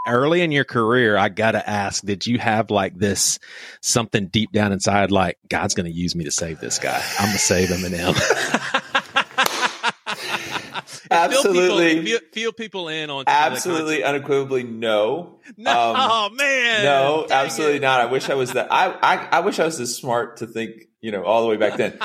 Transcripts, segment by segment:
early in your career, I got to ask, did you have like this something deep down inside, like God's going to use me to save this guy? I'm going to save Eminem. Absolutely. Feel people in on absolutely unequivocally no. Oh man. No, absolutely not. I wish I was that. I wish I was this smart to think, all the way back then.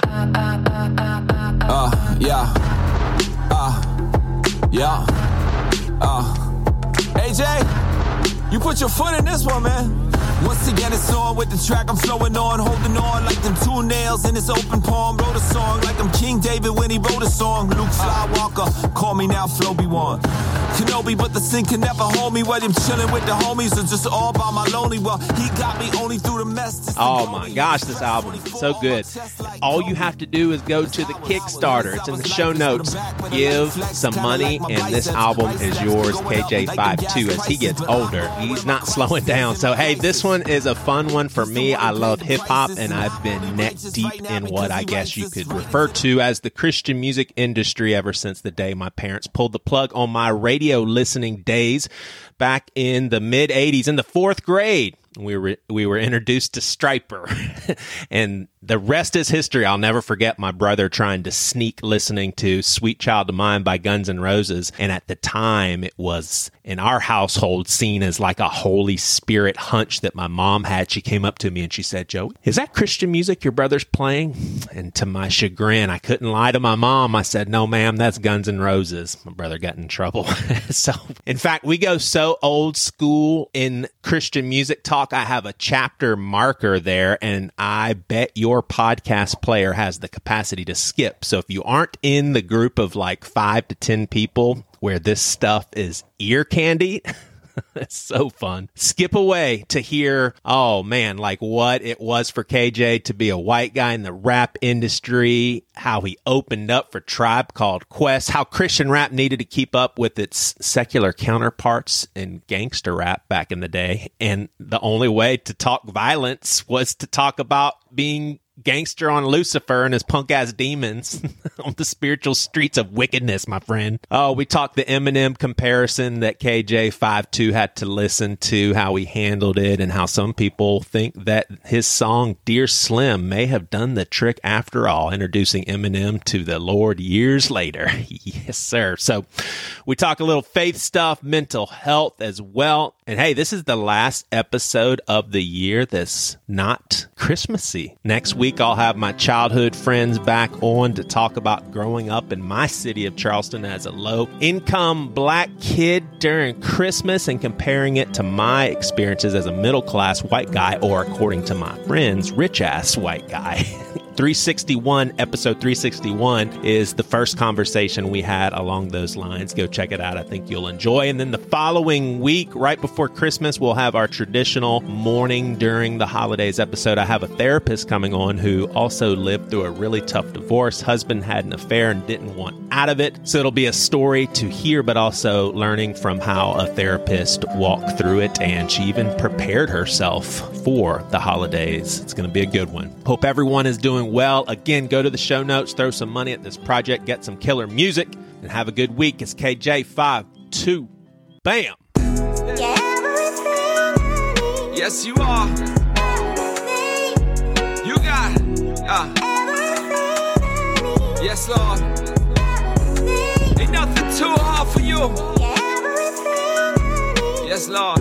AJ, you put your foot in this one, man. Once again, it's on with the track. I'm flowing on, holding on like them 2 nails in his open palm. Wrote a song like I'm King David when he wrote a song. Luke Skywalker, call me now, Floby One. Kenobi, but the sin can never hold me. Whether I'm chilling with the homies or just all by my lonely. Well, he got me only through the mess. Oh my gosh, this album is so good. All you have to do is go to the Kickstarter. It's in the show notes. Give some money, and this album is yours, KJ52. As he gets older, he's not slowing down. So, hey, this one is a fun one for me. I love hip-hop, and I've been neck deep in what I guess you could refer to as the Christian music industry ever since the day my parents pulled the plug on my radio listening days back in the mid-'80s. In the 4th grade, we were introduced to Stryper, and the rest is history. I'll never forget my brother trying to sneak listening to Sweet Child of Mine by Guns N' Roses, and at the time, it was, in our household, seen as like a Holy Spirit hunch that my mom had. She came up to me and she said, "Joey, is that Christian music your brother's playing?" And to my chagrin, I couldn't lie to my mom. I said, "No, ma'am, that's Guns N' Roses." My brother got in trouble. So, in fact, we go so old school in Christian music talk. I have a chapter marker there, and I bet your podcast player has the capacity to skip. So if you aren't in the group of like 5 to 10 people where this stuff is ear candy, it's so fun. Skip away to hear, oh man, like what it was for KJ to be a white guy in the rap industry, how he opened up for Tribe Called Quest, how Christian rap needed to keep up with its secular counterparts in gangster rap back in the day. And the only way to talk violence was to talk about being gangster on Lucifer and his punk ass demons on the spiritual streets of wickedness, my friend. Oh, we talked the Eminem comparison that KJ52 had to listen to, how he handled it, and how some people think that his song Dear Slim may have done the trick after all, introducing Eminem to the Lord years later. Yes, sir. So we talk a little faith stuff, mental health as well. And hey, this is the last episode of the year that's not Christmassy. Next week, I'll have my childhood friends back on to talk about growing up in my city of Charleston as a low-income black kid during Christmas and comparing it to my experiences as a middle-class white guy, or according to my friends, rich-ass white guy. Episode 361 is the first conversation we had along those lines. Go check it out. I think you'll enjoy. And then the following week, right before Christmas, we'll have our traditional morning during the holidays episode. I have a therapist coming on who also lived through a really tough divorce. Husband had an affair and didn't want out of it. So it'll be a story to hear, but also learning from how a therapist walked through it. And she even prepared herself for the holidays. It's going to be a good one. Hope everyone is doing well. Again, go to the show notes, throw some money at this project, get some killer music, and have a good week. It's KJ52. Bam! Yes, you are. You got yes, Lord. Ain't nothing too hard for you. Yes, Lord.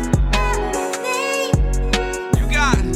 You got it.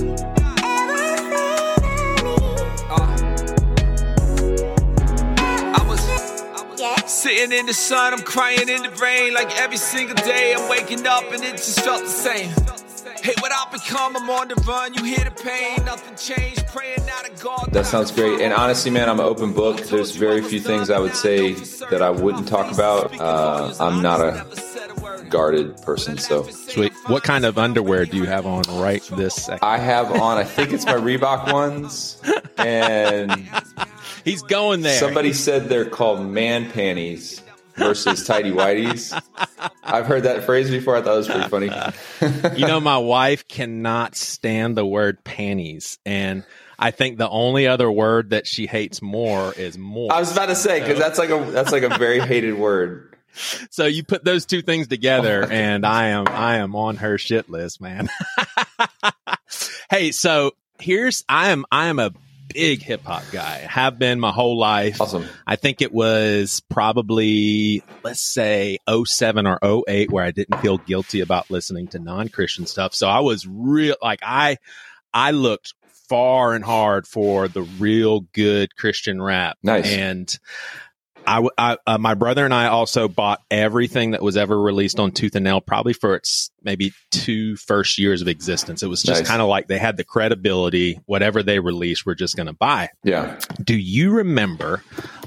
Sitting in the sun, I'm crying in the rain. Like every single day, I'm waking up and it just felt the same. Hey, what I become, I'm on the run. You hear the pain, nothing changed. Praying now to God. That sounds great. And honestly, man, I'm an open book. There's very few things I would say that I wouldn't talk about. I'm not a guarded person, so. Sweet. What kind of underwear do you have on right this second? I have on, I think it's my Reebok ones. And he's going there. Somebody said they're called man panties versus tidy whities. I've heard that phrase before. I thought it was pretty funny. You know, my wife cannot stand the word panties, and I think the only other word that she hates more is more. I was about to say, because that's like a very hated word. So you put those two things together, and I am on her shit list, man. Hey, so I am a big hip hop guy. Have been my whole life. Awesome. I think it was probably, let's say 07 or 08 where I didn't feel guilty about listening to non-Christian stuff. So I was I looked far and hard for the real good Christian rap. Nice. And my brother and I also bought everything that was ever released on Tooth and Nail, probably for its maybe 2 first years of existence. It was just kind of like they had the credibility. Whatever they released, we're just going to buy. Yeah. Do you remember?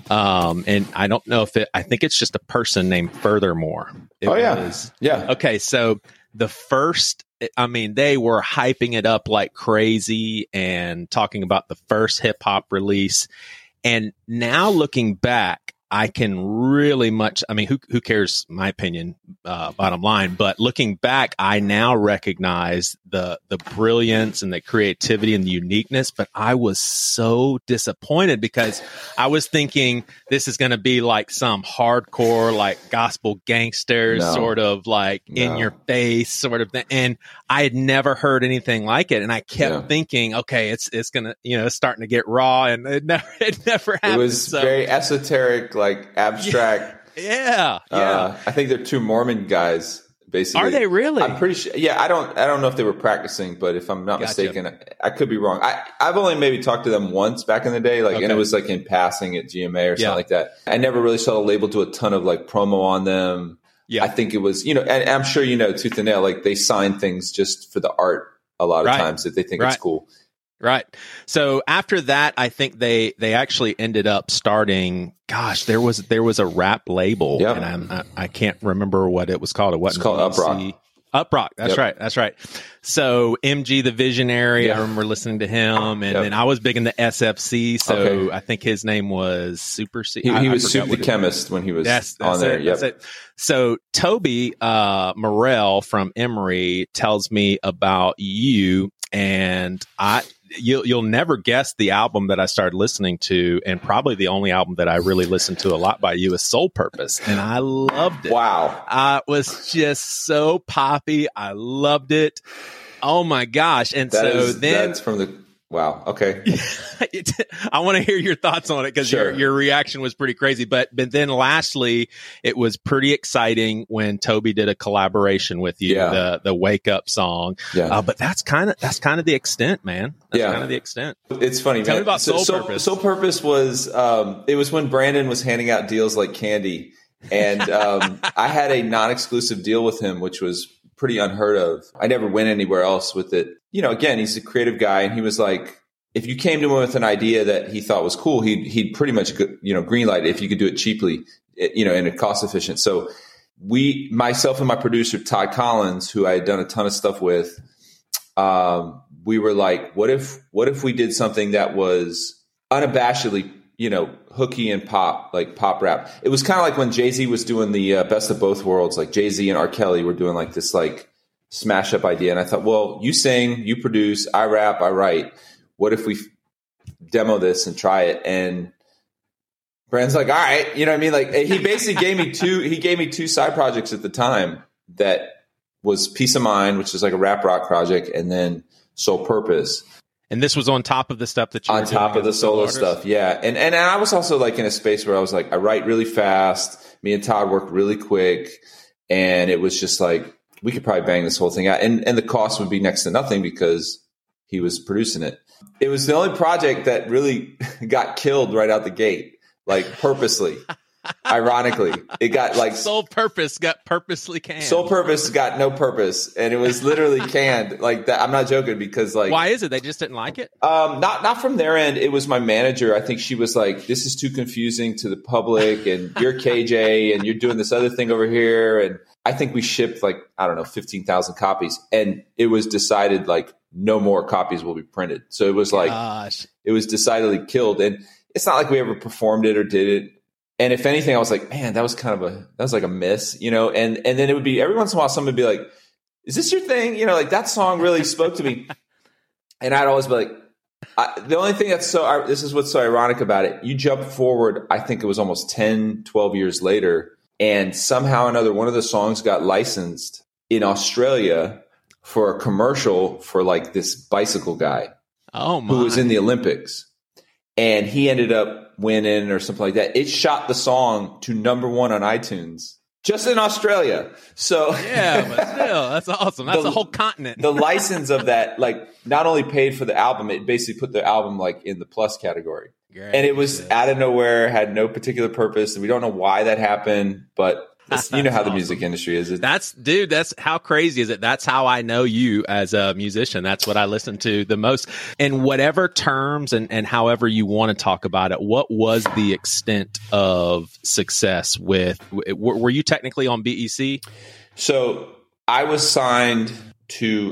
And I don't know I think it's just a person named Furthermore. Yeah. Okay. So the first, they were hyping it up like crazy and talking about the first hip hop release. And now looking back, I can really much, who cares, my opinion, bottom line, but looking back, I now recognize the brilliance and the creativity and the uniqueness, but I was so disappointed because I was thinking this is going to be like some hardcore, like gospel gangsters, sort of like in your face sort of thing. And I had never heard anything like it. And I kept thinking, okay, it's going to, it's starting to get raw, and it never happened. It was very esoteric, like abstract. Yeah. I think they're 2 Mormon guys, basically. Are they really? I'm pretty sure. Yeah, I don't know if they were practicing, but if I'm not mistaken, I could be wrong. I've only maybe talked to them once back in the day, and it was like in passing at GMA or something like that. I never really saw the label do a ton of like promo on them. Yeah, I think it was, and I'm sure Tooth and Nail, like they sign things just for the art a lot of times that they think it's cool. Right. So after that, I think they actually ended up starting. Gosh, there was a rap label, and I can't remember what it was called. It wasn't called Uprock. Uprock. That's right. That's right. So MG the Visionary, I remember listening to him, and then I was big into SFC. So I think his name was Super C. He was Soup the Chemist when he was on there. That's it. So Toby Morell from Emory tells me about you, and you'll never guess the album that I started listening to, and probably the only album that I really listened to a lot by you is Soul Purpose, and I loved it. Wow. It was just so poppy. I loved it. Oh my gosh. And that's from the, wow. Okay. I want to hear your thoughts on it, because your reaction was pretty crazy. But then lastly, it was pretty exciting when Toby did a collaboration with you, the Wake Up song. Yeah. But that's kind of the extent, man. That's kind of the extent. It's funny, Tell man. me about Soul Purpose. Soul Purpose was, it was when Brandon was handing out deals like candy. And I had a non-exclusive deal with him, which was pretty unheard of. I never went anywhere else with it. Again, he's a creative guy, and he was like, if you came to him with an idea that he thought was cool, he'd pretty much, greenlight it if you could do it cheaply, and it cost efficient. So myself and my producer, Todd Collins, who I had done a ton of stuff with, we were like, what if we did something that was unabashedly, hooky and pop, like pop rap. It was kind of like when Jay-Z was doing the best of both worlds, like Jay-Z and R. Kelly were doing like this like smash up idea. And I thought, well, you sing, you produce, I rap, I write. What if we demo this and try it? And Brandon's like, all right. You know what I mean? Like he basically gave me 2 side projects at the time. That was Peace of Mind, which is like a rap rock project, and then Soul Purpose. And this was on top of the stuff that you were on top of the solo stuff. Yeah. And I was also like in a space where I was like, I write really fast. Me and Todd work really quick. And it was just like, we could probably bang this whole thing out. And the cost would be next to nothing because he was producing it. It was the only project that really got killed right out the gate, like purposely. Ironically, it got like Soul Purpose got purposely canned. Soul Purpose got no purpose, and it was literally canned like that. I'm not joking, because like, why is it they just didn't like it? Not from their end. It was my manager. I think she was like, "This is too confusing to the public, and you're KJ, and you're doing this other thing over here." And I think we shipped like 15,000 copies, and it was decided like no more copies will be printed. So it was like, it was decidedly killed, and it's not like we ever performed it or did it. And if anything, I was like, man, that was like a miss, and then it would be every once in a while, someone would be like, is this your thing? Like that song really spoke to me. And I'd always be like, the only thing this is what's so ironic about it. You jump forward, I think it was almost 10, 12 years later. And somehow or another, one of the songs got licensed in Australia for a commercial for like this bicycle guy who was in the Olympics. And he ended up winning or something like that. It shot the song to #1 on iTunes. Just in Australia. So yeah, but still, that's awesome. That's a whole continent. The license of that, like, not only paid for the album, it basically put the album like in the plus category. Great. And it was out of nowhere, had no particular purpose. And we don't know why that happened, but you know how the music industry is. That's how crazy is it? That's how I know you as a musician. That's what I listen to the most. In whatever terms and however you want to talk about it, what was the extent of success with, were you technically on BEC? So I was signed to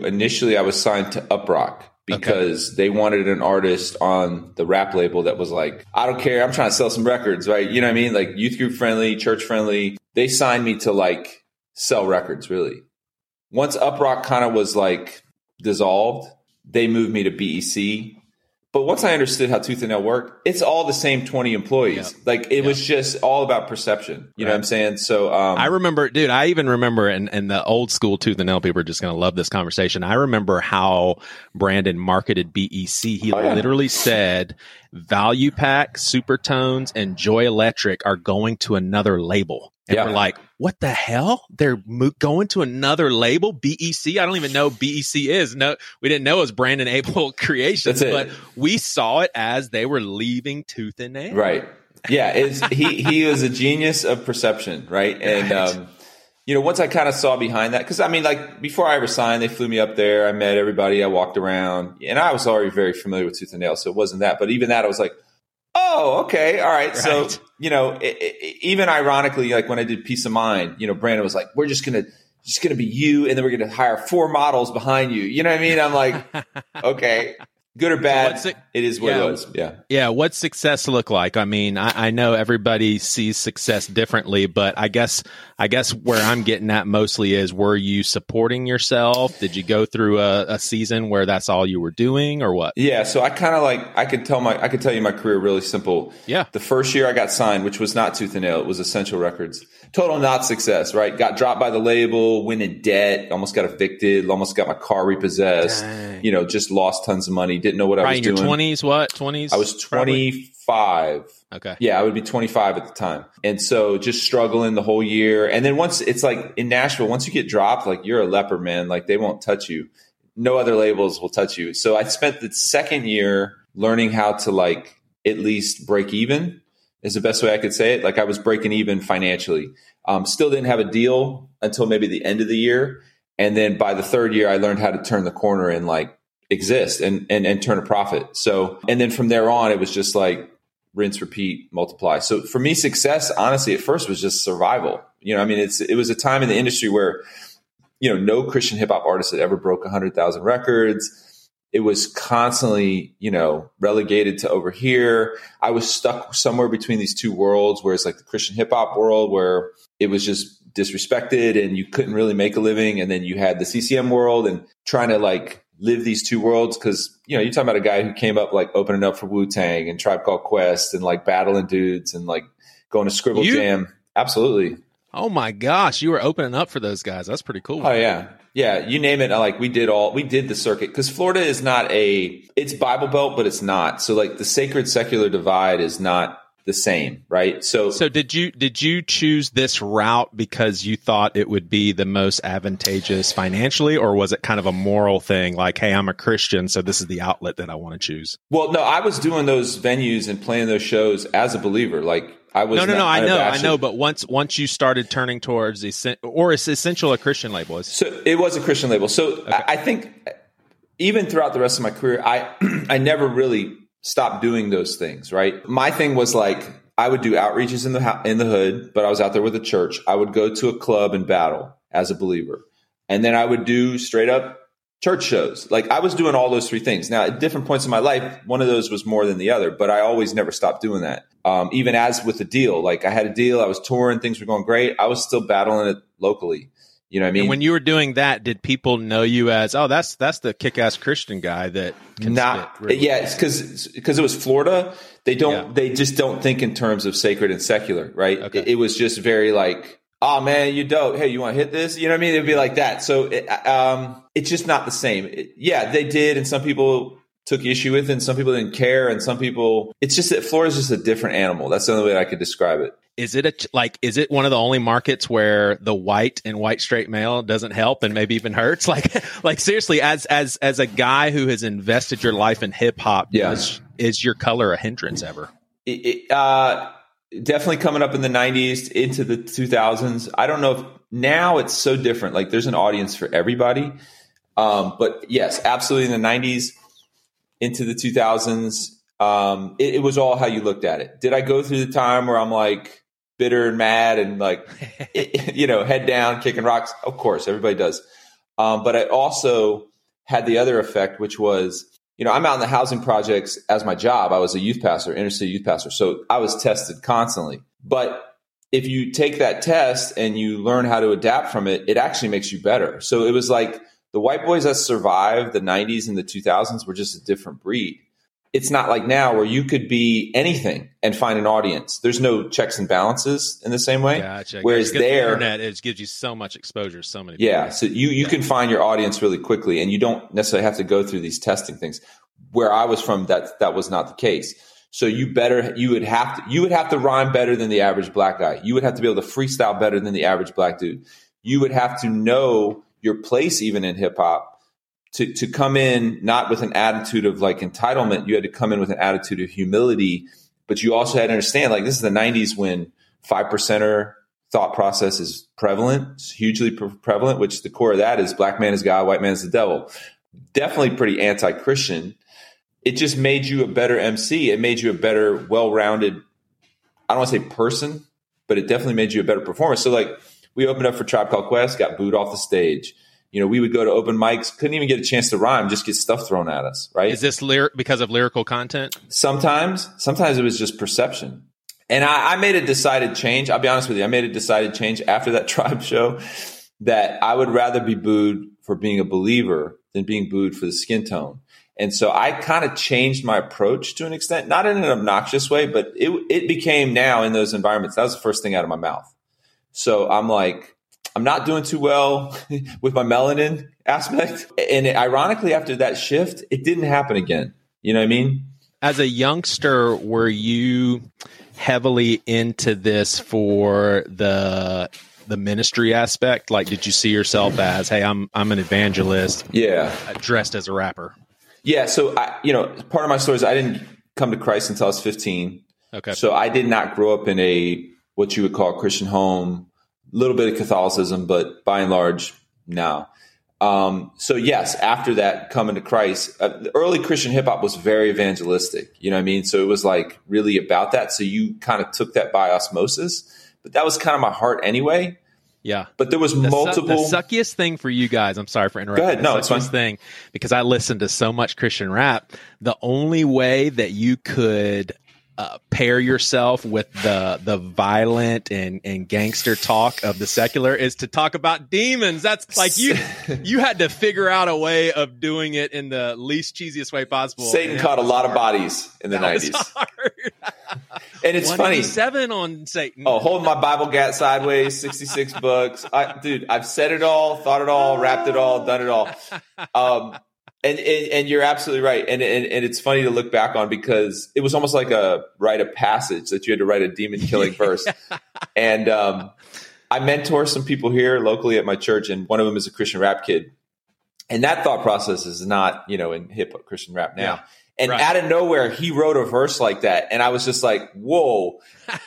Uprock because they wanted an artist on the rap label that was like, I don't care, I'm trying to sell some records, right? You know what I mean? Like youth group friendly, church friendly. They signed me to like sell records, really. Once Uprock kind of was like dissolved, they moved me to BEC. But once I understood how Tooth and Nail worked, it's all the same 20 employees. Yep. Like it was just all about perception. You know what I'm saying? So I remember, dude, I even remember, and the old school Tooth and Nail people are just going to love this conversation. I remember how Brandon marketed BEC. He literally said Value Pack, Supertones, and Joy Electric are going to another label. And we're like, what the hell? They're going to another label, BEC? I don't even know BEC is. No, we didn't know it was Brandon Abel Creations, but we saw it as they were leaving Tooth and Nail. Right. Yeah. He was a genius of perception, right? And, once I kind of saw behind that, because I mean, like before I ever signed, they flew me up there. I met everybody. I walked around, and I was already very familiar with Tooth and Nail, so it wasn't that. But even that, I was like, oh, okay. All right. So, even ironically, like when I did Peace of Mind, Brandon was like, we're just going to be you. And then we're going to hire 4 models behind you. You know what I mean? I'm like, okay, good or bad. So it is what it was. Yeah. Yeah. What's success look like? I mean, I know everybody sees success differently, but I guess where I'm getting at mostly is, were you supporting yourself? Did you go through a season where that's all you were doing, or what? Yeah. So I kind of I could tell you my career really simple. Yeah. The first year I got signed, which was not Tooth and Nail, it was Essential Records. Total not success, right? Got dropped by the label, went in debt, almost got evicted, almost got my car repossessed. Dang. Just lost tons of money. Didn't know what I was doing. In your 20s, what? 20s? I was 25. Okay. Yeah, I would be 25 at the time. And so just struggling the whole year. And then once it's like in Nashville, once you get dropped, like you're a leper, man. Like they won't touch you. No other labels will touch you. So I spent the second year learning how to like at least break even is the best way I could say it. Like I was breaking even financially. Still didn't have a deal until maybe the end of the year. And then by the third year, I learned how to turn the corner and like exist and turn a profit. So, and then from there on, it was just like rinse, repeat, multiply. So for me, success, honestly, at first was just survival. It was a time in the industry where, no Christian hip hop artist had ever broke 100,000 records. It was constantly, relegated to over here. I was stuck somewhere between these two worlds, where it's like the Christian hip hop world where it was just disrespected and you couldn't really make a living. And then you had the CCM world and trying to like live these two worlds. Cause you're talking about a guy who came up like opening up for Wu-Tang and Tribe Called Quest and like battling dudes and like going to Scribble Jam. Absolutely. Oh my gosh. You were opening up for those guys. That's pretty cool. Oh yeah. Yeah. You name it. Like we did the circuit, cause Florida is not it's Bible Belt, but it's not. So like the sacred secular divide is not the same, right? So did you choose this route because you thought it would be the most advantageous financially, or was it kind of a moral thing? Like, hey, I'm a Christian, so this is the outlet that I want to choose. Well, no, I was doing those venues and playing those shows as a believer. Like I was. No, I know. But once you started turning towards is Essential a Christian label? So it was a Christian label. So okay. I think even throughout the rest of my career, I never really stopped doing those things, right? My thing was like, I would do outreaches in the hood, but I was out there with the church. I would go to a club and battle as a believer. And then I would do straight up church shows. Like I was doing all those 3 things. Now at different points in my life, one of those was more than the other, but I always never stopped doing that. Even as with the deal, like I had a deal, I was touring, things were going great. I was still battling it locally. You know what I mean? And when you were doing that, did people know you as, oh, that's the kick-ass Christian guy that can spit really yeah, it's because it was Florida. They just don't think in terms of sacred and secular, right? Okay. It was just very like, oh man, you dope. Hey, you want to hit this? You know what I mean? It'd be like that. So it's just not the same. They did, and some people took issue with it, and some people didn't care, and some people. It's just that Florida's just a different animal. That's the only way I could describe it. Is it one of the only markets where the white straight male doesn't help and maybe even hurts? Like seriously, as a guy who has invested your life in hip hop, is your color a hindrance ever? Definitely coming up in the 90s into the 2000s. I don't know if now it's so different. Like there's an audience for everybody. But yes, absolutely in the 90s into the 2000s. It was all how you looked at it. Did I go through the time where I'm like bitter and mad and like, head down, kicking rocks? Of course, everybody does. But I also had the other effect, which was, I'm out in the housing projects as my job. I was a youth pastor, inner city youth pastor. So I was tested constantly. But if you take that test and you learn how to adapt from it, it actually makes you better. So it was like the white boys that survived the 90s and the 2000s were just a different breed. It's not like now where you could be anything and find an audience. There's no checks and balances in the same way. Gotcha. Whereas the internet, it gives you so much exposure, so many people. Yeah. So you can find your audience really quickly, and you don't necessarily have to go through these testing things. Where I was from, that was not the case. So you would have to rhyme better than the average black guy. You would have to be able to freestyle better than the average black dude. You would have to know your place even in hip hop. To come in not with an attitude of like entitlement, you had to come in with an attitude of humility, but you also had to understand like this is the 90s when 5%er thought process is prevalent, it's hugely prevalent, which the core of that is black man is God, white man is the devil. Definitely pretty anti-Christian. It just made you a better MC. It made you a better, well-rounded, I don't want to say person, but it definitely made you a better performer. So like we opened up for Tribe Called Quest, got booed off the stage. We would go to open mics, couldn't even get a chance to rhyme, just get stuff thrown at us, right? Is this because of lyrical content? Sometimes it was just perception. And I made a decided change. I'll be honest with you. I made a decided change after that Tribe show that I would rather be booed for being a believer than being booed for the skin tone. And so I kind of changed my approach to an extent, not in an obnoxious way, but it became now in those environments. That was the first thing out of my mouth. So I'm like, I'm not doing too well with my melanin aspect. And ironically, after that shift, it didn't happen again. You know what I mean? As a youngster, were you heavily into this for the ministry aspect? Like, did you see yourself as, hey, I'm an evangelist, dressed as a rapper? Yeah. So, part of my story is I didn't come to Christ until I was 15. Okay. So I did not grow up in what you would call a Christian home. Little bit of Catholicism, but by and large, no. So yes, after that, coming to Christ, the early Christian hip hop was very evangelistic. You know what I mean? So it was like really about that. So you kind of took that by osmosis, but that was kind of my heart anyway. Yeah. But there was multiple. The suckiest thing for you guys, I'm sorry for interrupting. Go ahead. No, it's fine. Thing, because I listened to so much Christian rap, the only way that you could pair yourself with the violent and gangster talk of the secular is to talk about demons. That's like you had to figure out a way of doing it in the least cheesiest way possible. Satan caught a lot of bodies in the 90s. And it's funny. 187 on Satan. Oh, holding my Bible gat sideways, 66 books. I've said it all, thought it all, rapped it all, done it all. And you're absolutely right. And it's funny to look back on because it was almost like a rite of passage that you had to write a demon killing verse. And I mentor some people here locally at my church, and one of them is a Christian rap kid. And that thought process is not, in hip hop Christian rap now. Yeah, and right. Out of nowhere, he wrote a verse like that. And I was just like, whoa.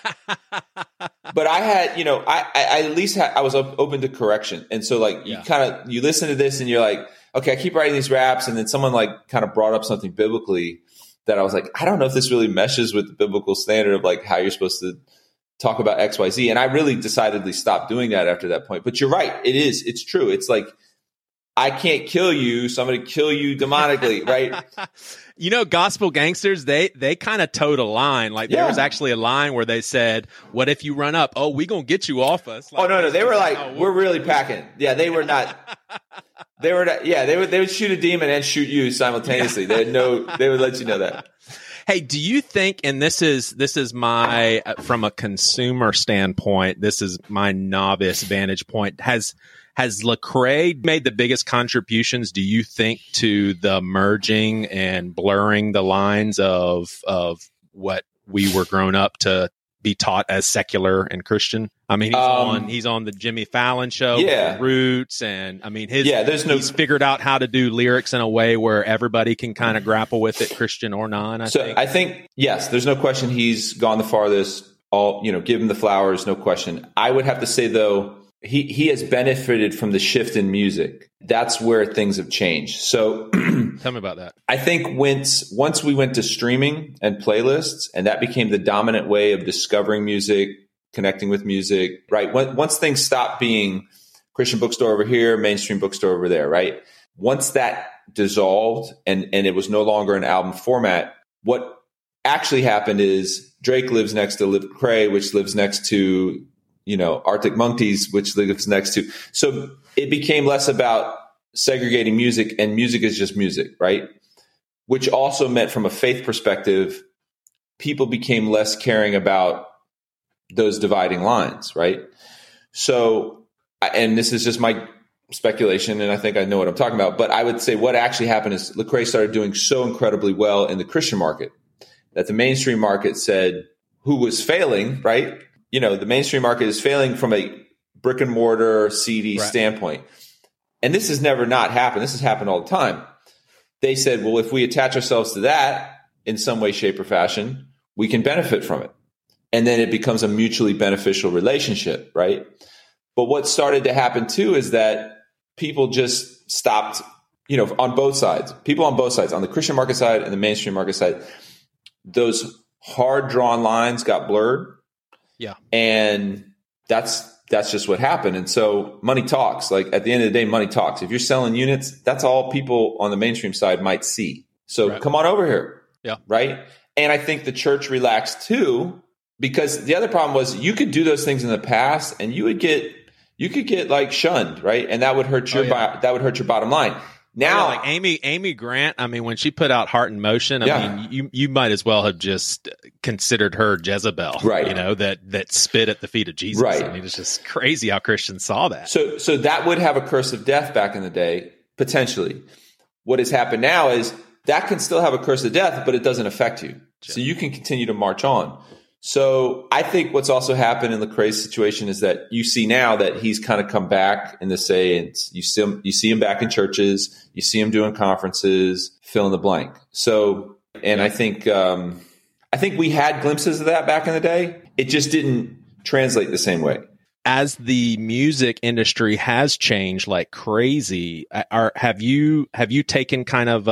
But I had, I at least I was open to correction. And so like you listen to this and you're like, okay, I keep writing these raps, and then someone like kind of brought up something biblically that I was like, I don't know if this really meshes with the biblical standard of like how you're supposed to talk about X, Y, Z. And I really decidedly stopped doing that after that point. But you're right. It's true. It's like, I can't kill you, so I'm going to kill you demonically, right? You know, Gospel Gangsters, they kind of towed a line. Like there was actually a line where they said, "What if you run up? Oh, we gonna get you off us." Like, no, they were like, "We're really packing." Yeah, they were not. They were not, yeah, they would shoot a demon and shoot you simultaneously. They would let you know that. Hey, do you think, and this is my, from a consumer standpoint, this is my novice vantage point, has Lecrae made the biggest contributions, do you think, to the merging and blurring the lines of what we were grown up to be taught as secular and Christian? I mean, he's on the Jimmy Fallon show, with Roots, and I mean, he's figured out how to do lyrics in a way where everybody can kind of grapple with it, Christian or non. I think yes, there's no question he's gone the farthest. Give him the flowers, no question. I would have to say though, he has benefited from the shift in music. That's where things have changed. So tell me about that. I think once we went to streaming and playlists, and that became the dominant way of discovering music, connecting with music, right? Once things stopped being Christian bookstore over here, mainstream bookstore over there, right? Once that dissolved and it was no longer an album format, what actually happened is Drake lives next to Lecrae, which lives next to Arctic Monkeys, which lives next to. So it became less about segregating music, and music is just music, right? Which also meant from a faith perspective, people became less caring about those dividing lines, right? So, and this is just my speculation, and I think I know what I'm talking about, but I would say what actually happened is Lecrae started doing so incredibly well in the Christian market that the mainstream market said, who was failing, right? The mainstream market is failing from a brick and mortar CD standpoint. And this has never not happened. This has happened all the time. They said, well, if we attach ourselves to that in some way, shape, or fashion, we can benefit from it. And then it becomes a mutually beneficial relationship, right? But what started to happen too is that people just stopped, on both sides, people on both sides, on the Christian market side and the mainstream market side, those hard drawn lines got blurred. Yeah. And that's just what happened. And so money talks. Like at the end of the day, money talks. If you're selling units, that's all people on the mainstream side might see. So come on over here. Yeah. Right. And I think the church relaxed too, because the other problem was you could do those things in the past and you could get like shunned. Right. And that would hurt your bottom line. Now, like Amy Grant, I mean, when she put out Heart in Motion, I mean, you might as well have just considered her Jezebel, right? That spit at the feet of Jesus. Right. I mean, it's just crazy how Christians saw that. So that would have a curse of death back in the day, potentially. What has happened now is that can still have a curse of death, but it doesn't affect you. So you can continue to march on. So I think what's also happened in Lecrae's situation is that you see now that he's kind of come back in the sayings. You see him back in churches. You see him doing conferences, fill in the blank. So, and I think we had glimpses of that back in the day. It just didn't translate the same way. As the music industry has changed like crazy, have you taken kind of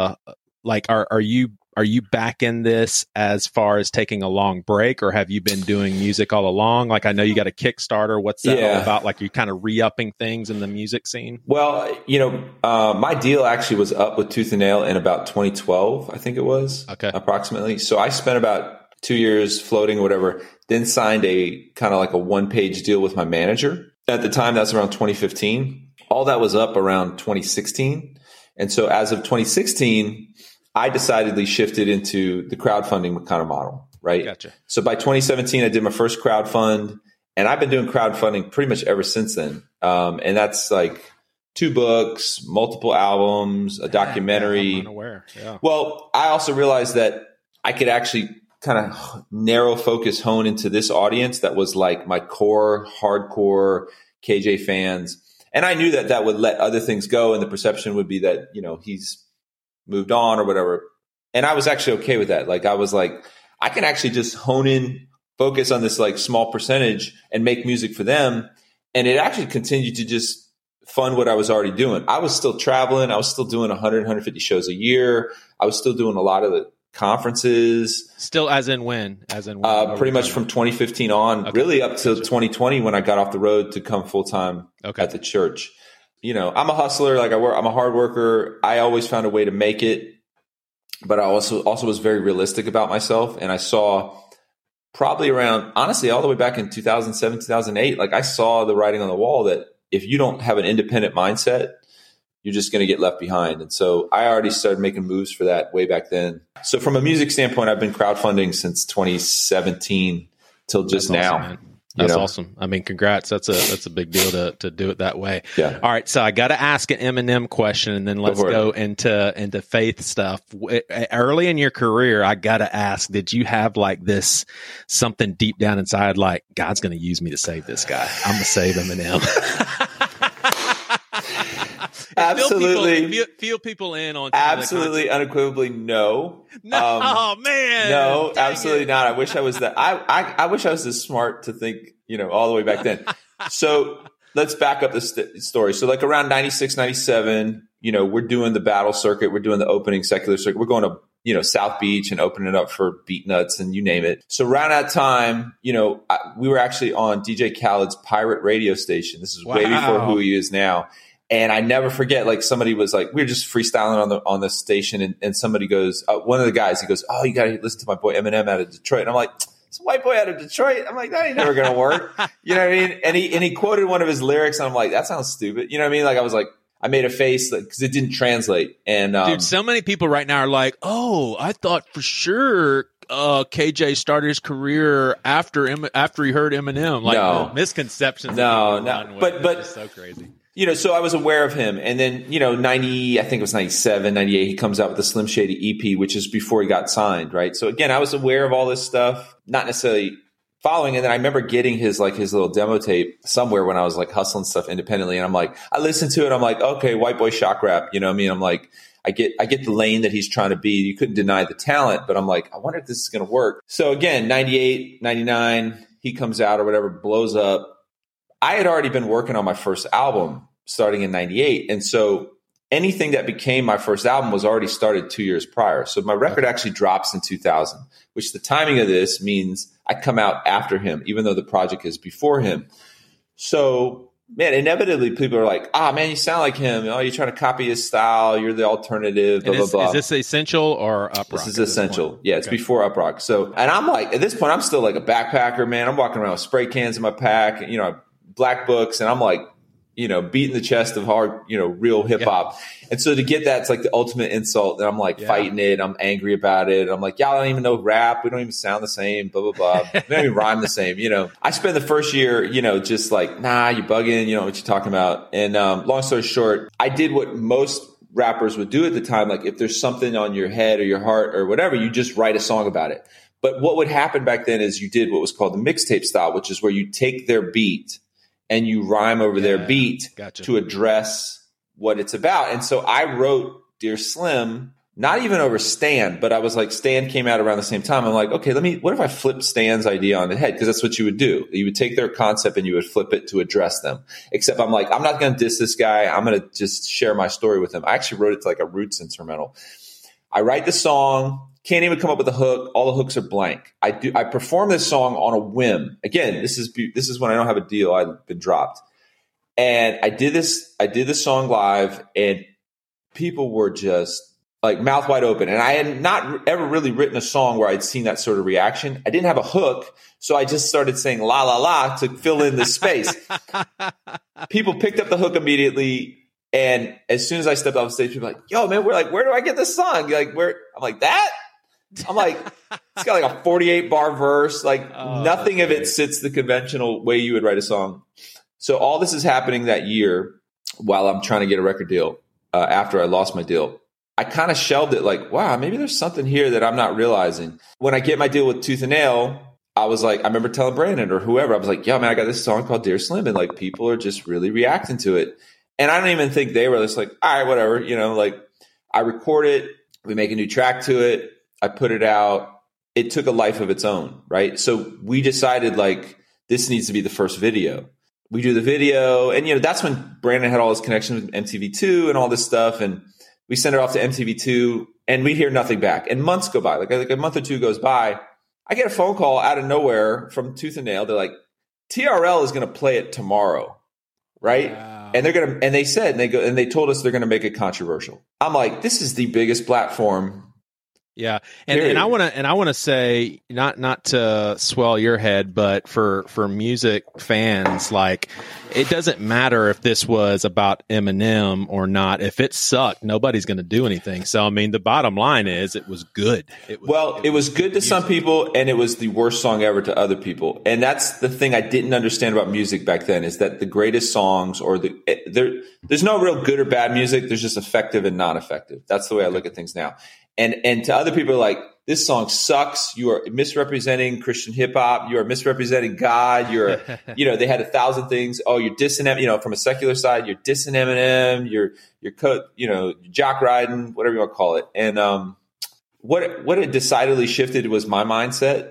are you back in this as far as taking a long break, or have you been doing music all along? Like, I know you got a Kickstarter. What's that all about? Like, you kind of re-upping things in the music scene? Well, my deal actually was up with Tooth and Nail in about 2012, I think it was, approximately. So I spent about 2 years floating or whatever, then signed a kind of like a one-page deal with my manager. At the time, that's around 2015. All that was up around 2016. And so as of 2016, I decidedly shifted into the crowdfunding kind of model, right? Gotcha. So by 2017, I did my first crowdfund, and I've been doing crowdfunding pretty much ever since then. And that's like 2 books, multiple albums, a documentary. I'm unaware. Yeah. Well, I also realized that I could actually kind of narrow focus, hone into this audience that was like my core, hardcore KJ fans. And I knew that would let other things go, and the perception would be that, he's moved on or whatever. And I was actually okay with that. Like, I was like, I can actually just hone in, focus on this like small percentage and make music for them. And it actually continued to just fund what I was already doing. I was still traveling. I was still doing 100, 150 shows a year. I was still doing a lot of the conferences. Still as in when? Pretty much from 2015 on, really up to 2020 when I got off the road to come full time at the church. I'm a hustler. Like I'm a hard worker. I always found a way to make it, but I also was very realistic about myself. And I saw probably around, honestly, all the way back in 2007, 2008, like I saw the writing on the wall that if you don't have an independent mindset, you're just going to get left behind. And so I already started making moves for that way back then. So from a music standpoint, I've been crowdfunding since 2017 till just now. Man. That's awesome. I mean, congrats. That's a big deal to do it that way. Yeah. All right. So I got to ask an Eminem question, and then let's go into faith stuff. Early in your career, I got to ask, did you have like this something deep down inside, like God's going to use me to save this guy? I'm going to save Eminem. Absolutely. Feel people in on absolutely unequivocally no. Oh man. No, absolutely not. I wish I was that. I wish I was this smart to think, all the way back then. So let's back up the story. So like around 96, 97, we're doing the battle circuit. We're doing the opening secular circuit. We're going to, South Beach and opening it up for Beat Nuts and you name it. So around that time, we were actually on DJ Khaled's pirate radio station. This is way before who he is now. And I never forget, like somebody was like, we were just freestyling on the station, and somebody goes, one of the guys, he goes, "Oh, you got to listen to my boy Eminem out of Detroit." And I'm like, "It's a white boy out of Detroit." I'm like, that ain't never gonna work. You know what I mean? And he quoted one of his lyrics, and I'm like, that sounds stupid. You know what I mean? Like I was like, I made a face because it didn't translate. And dude, so many people right now are like, "Oh, I thought for sure KJ started his career after he heard Eminem." Like no. Misconceptions. No, but it's so crazy. So I was aware of him. And then, 90, I think it was 97, 98, he comes out with the Slim Shady EP, which is before he got signed, right? So again, I was aware of all this stuff, not necessarily following. And then I remember getting his little demo tape somewhere when I was like hustling stuff independently. And I'm like, I listened to it. I'm like, okay, white boy shock rap. You know what I mean? I'm like, I get the lane that he's trying to be. You couldn't deny the talent, but I'm like, I wonder if this is going to work. So again, 98, 99, he comes out or whatever, blows up. I had already been working on my first album starting in 98. And so anything that became my first album was already started 2 years prior. So my record actually drops in 2000, which the timing of this means I come out after him, even though the project is before him. So, man, inevitably people are like, man, you sound like him. Oh, you're trying to copy his style. You're the alternative, blah, blah, blah. Is this Essential or Up Rock? This is Essential. Yeah, it's before Up Rock. So, and I'm like, at this point, I'm still like a backpacker, man. I'm walking around with spray cans in my pack, black books, and I'm like, beating the chest of hard, real hip hop. Yeah. And so to get that, it's like the ultimate insult. And I'm like fighting it. I'm angry about it. I'm like, y'all don't even know rap. We don't even sound the same, blah, blah, blah. We don't even rhyme the same, I spent the first year, just like, nah, you bugging, you know what you're talking about. And long story short, I did what most rappers would do at the time. Like if there's something on your head or your heart or whatever, you just write a song about it. But what would happen back then is you did what was called the mixtape style, which is where you take their beat and you rhyme over their beat to address what it's about. And so I wrote Dear Slim, not even over Stan, but I was like, Stan came out around the same time. I'm like, okay, what if I flip Stan's idea on the head? Because that's what you would do. You would take their concept and you would flip it to address them. Except I'm like, I'm not going to diss this guy. I'm going to just share my story with him. I actually wrote it to like a Roots instrumental. I write the song. Can't even come up with a hook. All the hooks are blank. I perform this song on a whim. Again, this is when I don't have a deal. I've been dropped. And I did this song live and people were just like mouth wide open. And I had not ever really written a song where I'd seen that sort of reaction. I didn't have a hook. So I just started saying la la la to fill in the space. People picked up the hook immediately. And as soon as I stepped off the stage, people were like, yo, man, where do I get this song? Like, where? I'm like, that? I'm like, it's got like a 48 bar verse. Like nothing of it sits the conventional way you would write a song. So all this is happening that year while I'm trying to get a record deal after I lost my deal. I kind of shelved it like, wow, maybe there's something here that I'm not realizing. When I get my deal with Tooth and Nail, I was like, I remember telling Brandon or whoever, I was like, yo, man, I got this song called Dear Slim. And like people are just really reacting to it. And I don't even think they were just like, all right, whatever. Like I record it. We make a new track to it. I put it out. It took a life of its own, right? So we decided like this needs to be the first video. We do the video, and that's when Brandon had all his connections with MTV2 and all this stuff, and we send it off to MTV2, and we hear nothing back. And months go by, like a month or two goes by. I get a phone call out of nowhere from Tooth and Nail. They're like, TRL is going to play it tomorrow, right? Wow. And they told us they're going to make it controversial. I'm like, this is the biggest platform. Yeah. And I want to say, not to swell your head, but for music fans, like, it doesn't matter if this was about Eminem or not. If it sucked, nobody's going to do anything. So, I mean, the bottom line is it was good. It was good to some people, and it was the worst song ever to other people. And that's the thing I didn't understand about music back then, is that the greatest songs there's no real good or bad music. There's just effective and non-effective. That's the way I look at things now. And to other people, like, this song sucks. You are misrepresenting Christian hip hop. You are misrepresenting God. You're, they had 1,000 things. Oh, you're dissing Eminem, from a secular side. You're dissing Eminem. You're jock riding, whatever you want to call it. And what it decidedly shifted was my mindset.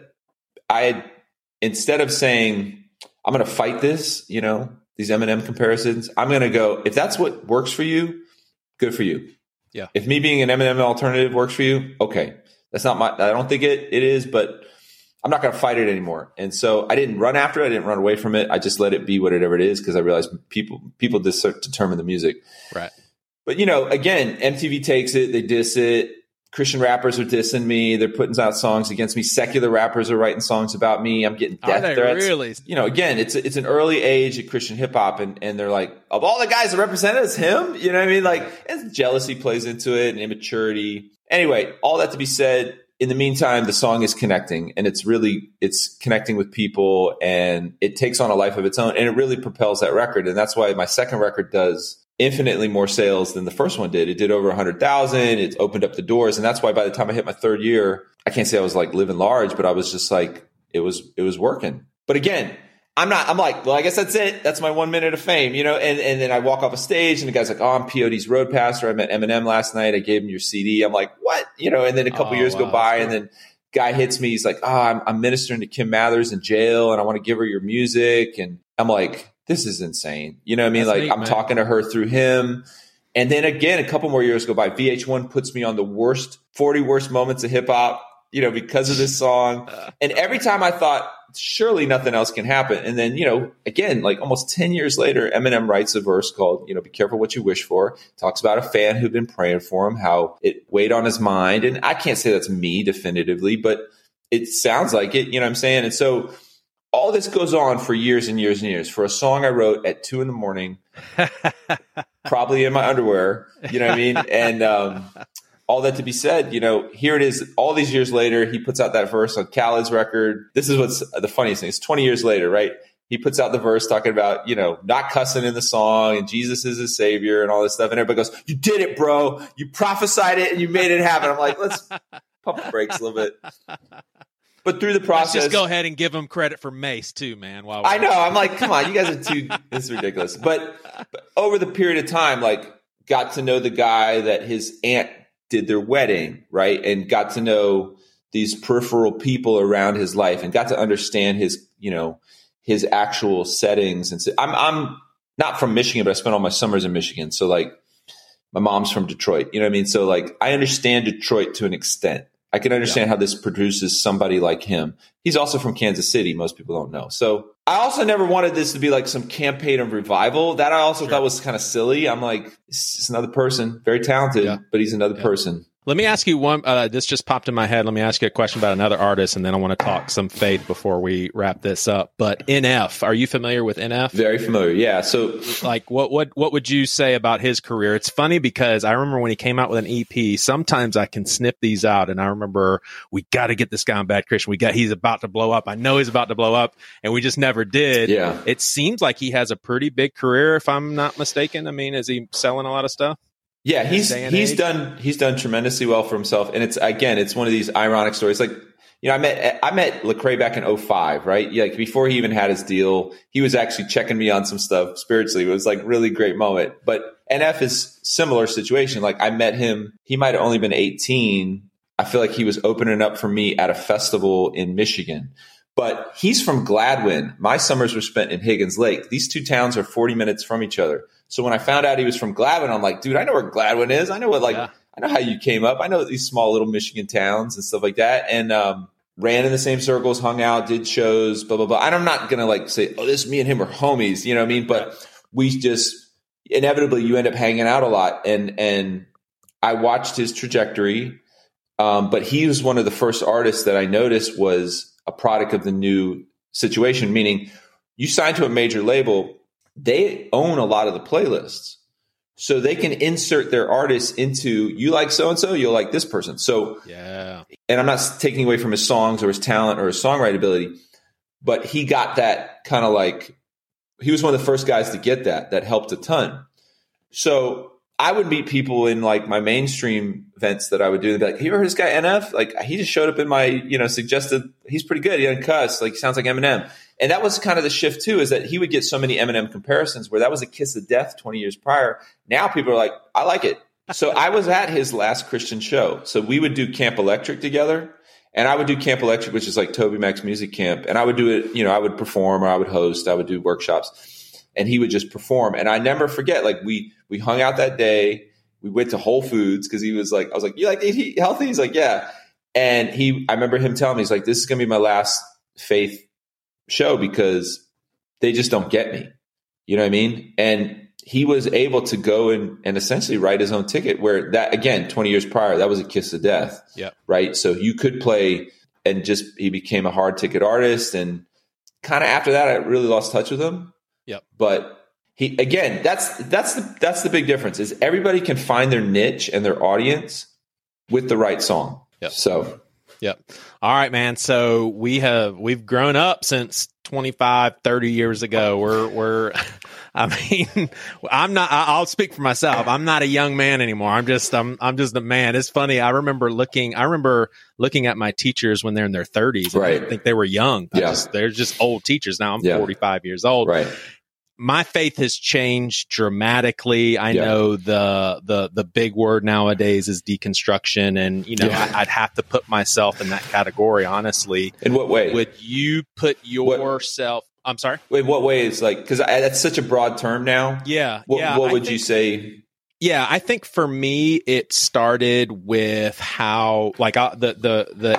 Instead of saying I'm going to fight this, these Eminem comparisons, I'm going to go, if that's what works for you, good for you. Yeah. If me being an Eminem alternative works for you, okay. That's not I don't think it is, but I'm not going to fight it anymore. And so I didn't run after it. I didn't run away from it. I just let it be whatever it is, because I realized people determine the music. Right. But, again, MTV takes it. They diss it. Christian rappers are dissing me. They're putting out songs against me. Secular rappers are writing songs about me. I'm getting death threats. Really? Again, it's an early age of Christian hip hop, and they're like, of all the guys that represented, it's him. You know what I mean? Like, and jealousy plays into it, and immaturity. Anyway, all that to be said, in the meantime, the song is connecting, and it's connecting with people, and it takes on a life of its own, and it really propels that record. And that's why my second record does infinitely more sales than the first one did. It did over 100,000. It opened up the doors. And that's why by the time I hit my third year, I can't say I was like living large, but I was just like, it was working. But again, I'm like, well, I guess that's it. That's my 1 minute of fame, and then I walk off a stage and the guy's like, oh, I'm POD's road pastor. I met Eminem last night. I gave him your CD. I'm like, what? And then a couple years go by, and then guy hits me. He's like, oh, I'm ministering to Kim Mathers in jail, and I want to give her your music. And I'm like, this is insane. You know what I mean? That's neat, I'm man. Talking to her through him. And then again, a couple more years go by. VH1 puts me on the 40 worst moments of hip hop, because of this song. And every time I thought, surely nothing else can happen. And then, again, like almost 10 years later, Eminem writes a verse called, be careful what you wish for. Talks about a fan who'd been praying for him, how it weighed on his mind. And I can't say that's me definitively, but it sounds like it, what I'm saying? And so all this goes on for years and years and years, for a song I wrote at 2 a.m, probably in my underwear, you know what I mean? And all that to be said, here it is. All these years later, he puts out that verse on Khaled's record. This is what's the funniest thing. It's 20 years later, right? He puts out the verse talking about, not cussing in the song, and Jesus is his savior and all this stuff. And everybody goes, you did it, bro. You prophesied it and you made it happen. I'm like, let's pump the brakes a little bit. But through the process, let's just go ahead and give him credit for Mace too, man. I know. I'm like, come on, you guys are this is ridiculous. But over the period of time, like, got to know the guy that his aunt did their wedding, right? And got to know these peripheral people around his life, and got to understand his, his actual settings. And so I'm not from Michigan, but I spent all my summers in Michigan. So like, my mom's from Detroit, you know what I mean? So like, I understand Detroit to an extent. I can understand how this produces somebody like him. He's also from Kansas City. Most people don't know. So I also never wanted this to be like some campaign of revival. That I also thought was kind of silly. I'm like, it's just another person, very talented, but he's another person. Let me ask you one. This just popped in my head. Let me ask you a question about another artist, and then I want to talk some faith before we wrap this up. But NF, are you familiar with NF? Very familiar. Yeah. So, like, what would you say about his career? It's funny because I remember when he came out with an EP. Sometimes I can snip these out, and I remember we got to get this guy on Bad Christian. He's about to blow up. I know he's about to blow up, and we just never did. Yeah. It seems like he has a pretty big career, if I'm not mistaken. I mean, is he selling a lot of stuff? Yeah, he's done tremendously well for himself. And it's one of these ironic stories. Like, I met Lecrae back in 2005, right? Yeah, like before he even had his deal, he was actually checking me on some stuff spiritually. It was like really great moment. But NF is similar situation. Like, I met him, he might have only been 18. I feel like he was opening up for me at a festival in Michigan. But he's from Gladwin. My summers were spent in Higgins Lake. These two towns are 40 minutes from each other. So when I found out he was from Gladwin, I'm like, dude, I know where Gladwin is. I know I know how you came up. I know these small little Michigan towns and stuff like that. And ran in the same circles, hung out, did shows, blah, blah, blah. And I'm not going to like say, oh, this me and him are homies. You know what I mean? But we just inevitably you end up hanging out a lot. And I watched his trajectory. But he was one of the first artists that I noticed was a product of the new situation, meaning you sign to a major label, they own a lot of the playlists. So they can insert their artists into, you like so-and-so, you'll like this person. So, yeah. And I'm not taking away from his songs or his talent or his songwriting ability, but he got that kind of like, he was one of the first guys to get that helped a ton. So I would meet people in like my mainstream events that I would do. They'd be like, "Have you ever heard this guy NF? Like he just showed up in my, suggested he's pretty good. He doesn't cuss. Like he sounds like Eminem." And that was kind of the shift too, is that he would get so many Eminem comparisons where that was a kiss of death 20 years prior. Now people are like, "I like it." So I was at his last Christian show. So we would do Camp Electric together. And I would do Camp Electric, which is like Toby Mac's music camp. And I would do it, I would perform or I would host, I would do workshops. And he would just perform. And I never forget, like we hung out that day. We went to Whole Foods because he was like, I was like, "You like to eat healthy?" He's like, "Yeah." And I remember him telling me, he's like, "This is going to be my last faith show because they just don't get me." You know what I mean? And he was able to go and essentially write his own ticket where that, again, 20 years prior, that was a kiss of death. Yeah. Right. So you could play and he became a hard ticket artist. And kind of after that, I really lost touch with him. Yep. But that's the big difference is everybody can find their niche and their audience with the right song. Yep. So, yep. All right, man. So we've grown up since 25, 30 years ago. I'll speak for myself. I'm not a young man anymore. I'm just a man. It's funny. I remember looking at my teachers when they're in their 30s. Right. I think they were young. Yeah. They're just old teachers. Now I'm 45 years old. Right. My faith has changed dramatically. I know the big word nowadays is deconstruction. And, I'd have to put myself in that category, honestly. In what way? Would you put yourself... I'm sorry? In what way is like, because that's such a broad term now. Yeah. What would you say? Yeah, I think for me, it started with how, like, the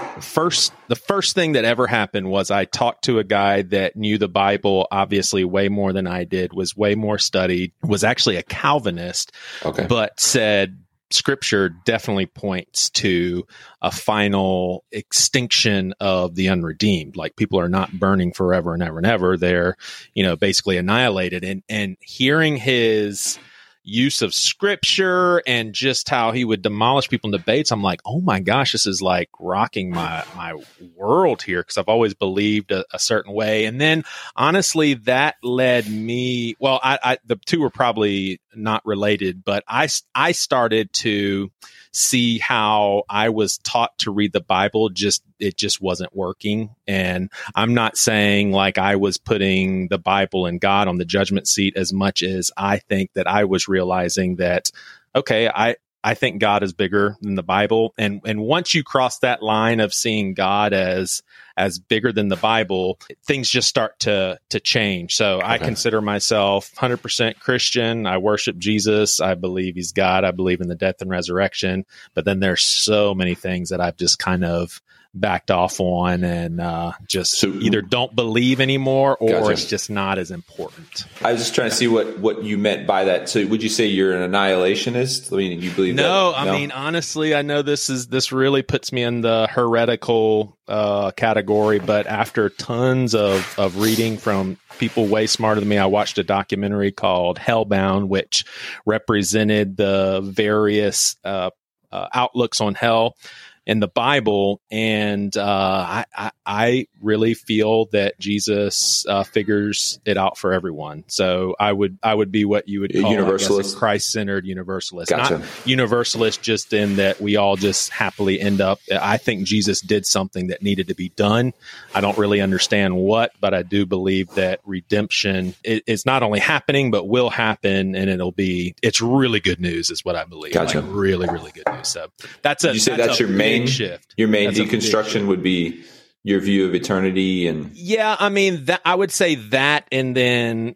first thing that ever happened was I talked to a guy that knew the Bible obviously way more than I did, was way more studied, was actually a Calvinist, but said Scripture definitely points to a final extinction of the unredeemed. Like people are not burning forever and ever and ever. They're, basically annihilated. And hearing his use of Scripture and just how he would demolish people in debates, I'm like, oh my gosh, this is like rocking my world here, because I've always believed a certain way. And then honestly, that led me, well, the two were probably not related, but I started to see how I was taught to read the Bible. It just wasn't working. And I'm not saying like I was putting the Bible and God on the judgment seat as much as I think that I was realizing that, okay, I think God is bigger than the Bible. And once you cross that line of seeing God as bigger than the Bible, things just start to change. So I consider myself 100% Christian. I worship Jesus. I believe he's God. I believe in the death and resurrection. But then there's so many things that I've just kind of backed off on and either don't believe anymore or it's just not as important. I was just trying to see what you meant by that. So would you say you're an annihilationist? I mean, you believe no, that? I mean, honestly, I know this really puts me in the heretical category, but after tons of reading from people way smarter than me, I watched a documentary called Hellbound, which represented the various outlooks on hell in the Bible. And I really feel that Jesus figures it out for everyone. So I would be what you would call universalist, a Christ-centered universalist. Gotcha. Not universalist just in that we all just happily end up. I think Jesus did something that needed to be done. I don't really understand what, but I do believe that redemption is not only happening, but will happen. And it's really good news is what I believe. Gotcha. Like really, really good news. So that's your main shift. Your main deconstruction would be your view of eternity. And yeah, I mean, I would say that, and then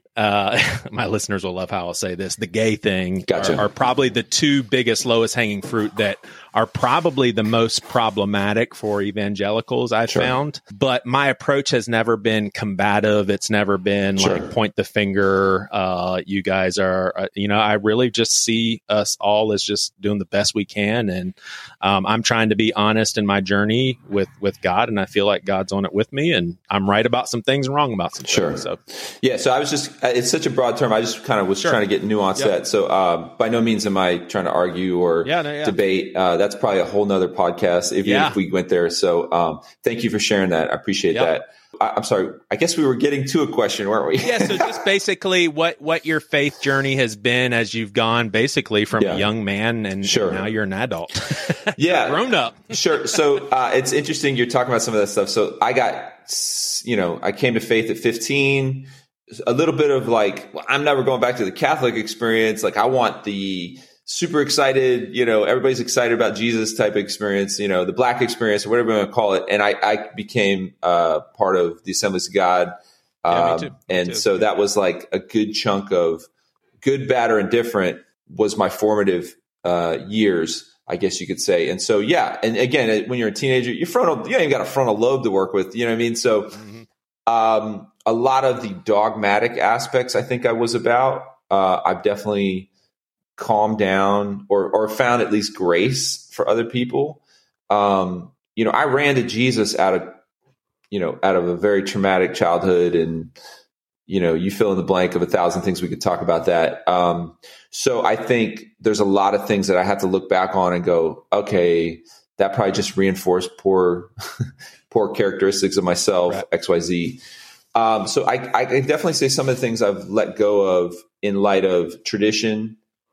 my listeners will love how I'll say this, the gay thing Gotcha. are probably the two biggest, lowest hanging fruit that are probably the most problematic for evangelicals I've found. But my approach has never been combative. It's never been like point the finger. You guys are, I really just see us all as just doing the best we can. And I'm trying to be honest in my journey with God. And I feel like God's on it with me. And I'm right about some things and wrong about some things. So, yeah. So I was just, it's such a broad term. I just kind of was trying to get nuance that. So by no means am I trying to argue or debate. That's probably a whole nother podcast if we went there. So thank you for sharing that. I appreciate that. I'm sorry. I guess we were getting to a question, weren't we? Yeah. So just basically what your faith journey has been as you've gone basically from a young man and now you're an adult. Grown up. Sure. So it's interesting. You're talking about some of that stuff. So I got, I came to faith at 15. A little bit of like, well, I'm never going back to the Catholic experience. Like I want the super excited, everybody's excited about Jesus type of experience, the Black experience or whatever you want to call it. And I became part of the Assemblies of God. Me too. So that was like a good chunk of good, bad, or indifferent was my formative years, I guess you could say. And so, and again, when you're a teenager, you don't even got a frontal lobe to work with, you know what I mean? So a lot of the dogmatic aspects I think I was about, I've definitely calmed down or found at least grace for other people. I ran to Jesus out of a very traumatic childhood and, you fill in the blank of 1,000 things. We could talk about that. So I think there's a lot of things that I have to look back on and go, okay, that probably just reinforced poor characteristics of myself, XYZ. So I can definitely say some of the things I've let go of in light of tradition,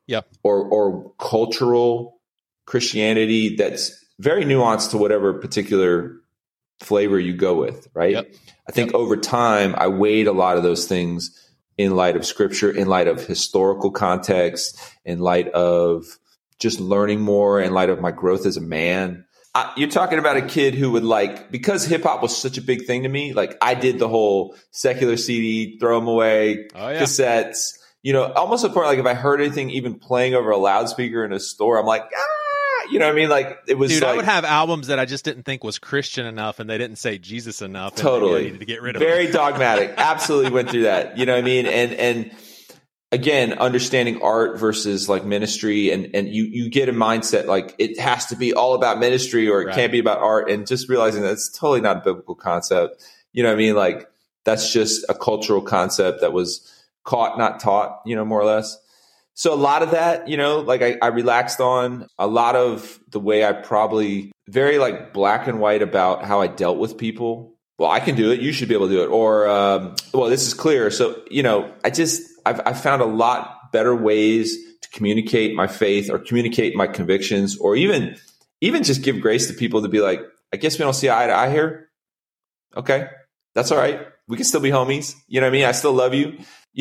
or cultural Christianity that's very nuanced to whatever particular flavor you go with, right? I think over time I weighed a lot of those things in light of scripture, in light of historical context, in light of just learning more, in light of my growth as a man. You're talking about a kid who would because hip hop was such a big thing to me. Like I did the whole secular CD, throw them away, cassettes, almost to the point, like if I heard anything even playing over a loudspeaker in a store, I'm like, you know what I mean? Like it was I would have albums that I just didn't think was Christian enough and they didn't say Jesus enough. Totally. And I needed to get rid of Very dogmatic. Absolutely went through that. You know what I mean? And again, understanding art versus like ministry and you get a mindset like it has to be all about ministry or it can't be about art, and just realizing that it's totally not a biblical concept. You know what I mean? Like that's just a cultural concept that was caught, not taught, more or less. So a lot of that, I relaxed on a lot of the way I probably very like black and white about how I dealt with people. Well, I can do it. You should be able to do it. Or, well, this is clear. So, I've found a lot better ways to communicate my faith or communicate my convictions, or even just give grace to people to be like, I guess we don't see eye to eye here. Okay. That's all right. We can still be homies. You know what I mean? I still love you.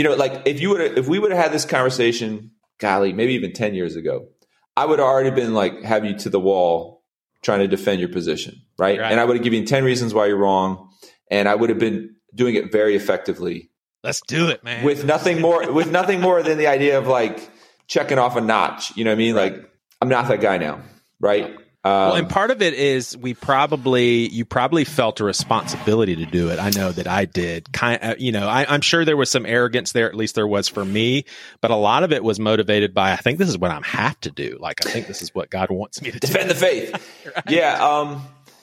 If we would have had this conversation, golly, maybe even 10 years ago, I would have already been like, have you to the wall trying to defend your position. Right. And I would have given you 10 reasons why you're wrong. And I would have been doing it very effectively. Let's do it, man. With nothing more than the idea of like checking off a notch. You know what I mean? Right. Like I'm not that guy now. Right. Well, and part of it is you probably felt a responsibility to do it. I know that I did. I'm sure there was some arrogance there. At least there was for me. But a lot of it was motivated by, I think this is what I have to do. Like, I think this is what God wants me to do. Defend the faith. Right? Yeah.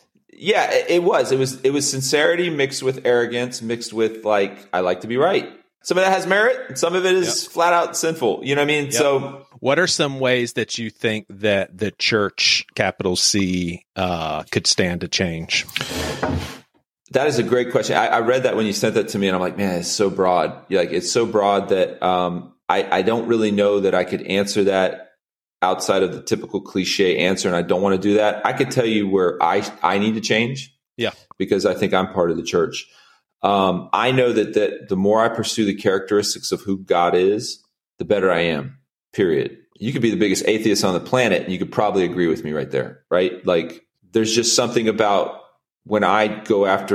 It was sincerity mixed with arrogance, mixed with like, I like to be right. Some of that has merit, and some of it is flat out sinful. You know what I mean? Yep. So what are some ways that you think that the church, capital C, could stand to change? That is a great question. I read that when you sent that to me, and I'm like, man, it's so broad. It's so broad that I don't really know that I could answer that outside of the typical cliche answer, and I don't want to do that. I could tell you where I need to change. Yeah. Because I think I'm part of the church. I know that the more I pursue the characteristics of who God is, the better I am, period. You could be the biggest atheist on the planet and you could probably agree with me right there, right? Like there's just something about when I go after